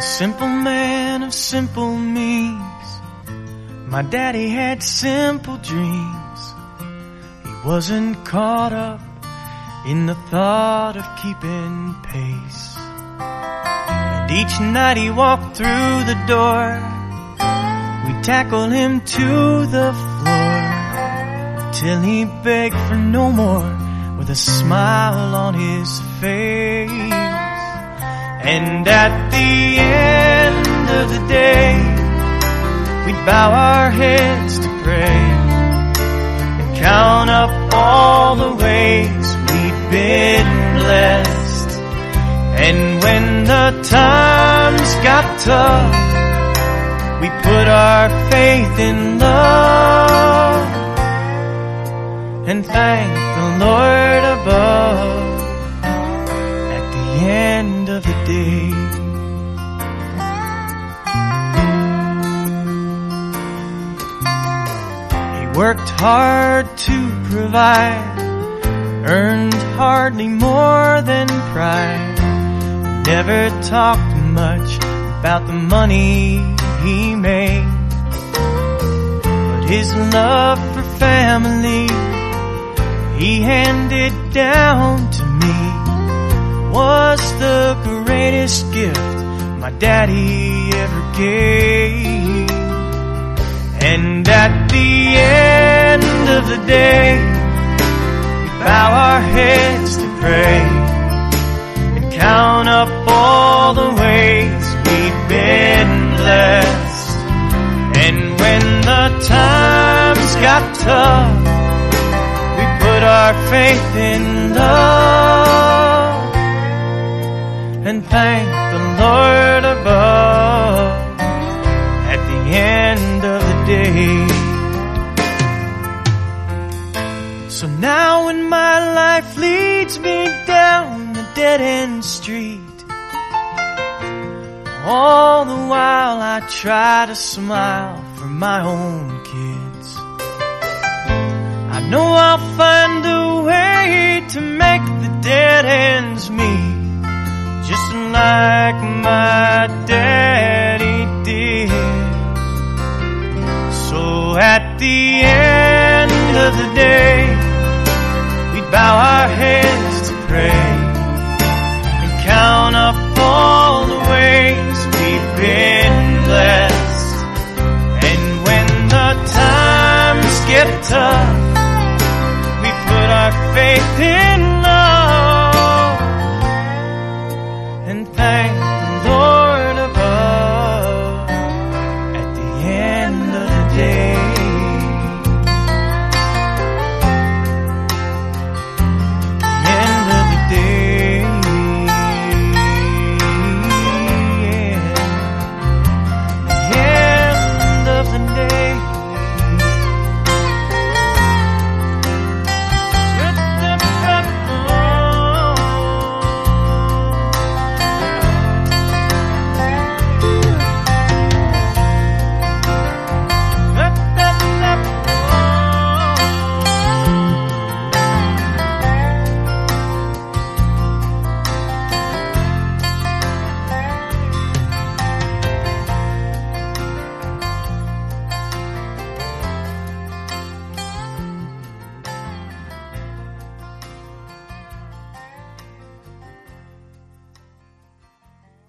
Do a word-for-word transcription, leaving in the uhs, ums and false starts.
simple man of simple means. My daddy had simple dreams. He wasn't caught up in the thought of keeping pace. And each night he walked through the door, we'd tackle him to the floor, till he begged for no more, with a smile on his face. And at the end of the day, we'd bow our heads to pray and count up all the ways we'd been blessed. And when the times got tough, we put our faith in love and thank the Lord above at the end of the day. He worked hard to provide, earned hardly more than pride, never talked much about the money he made, but his love for family he handed down to me was the greatest gift my daddy ever gave. And at the end of the day, we bow our heads to pray and count up all the ways we've been blessed. And when the times got tough, we put our faith in love and thank the Lord above at the end of the day. So now when my life leads me down the dead-end street, all the while I try to smile for my own kids, I know I'll find a way to make the dead ends meet, just like my daddy did. So at the end of the day,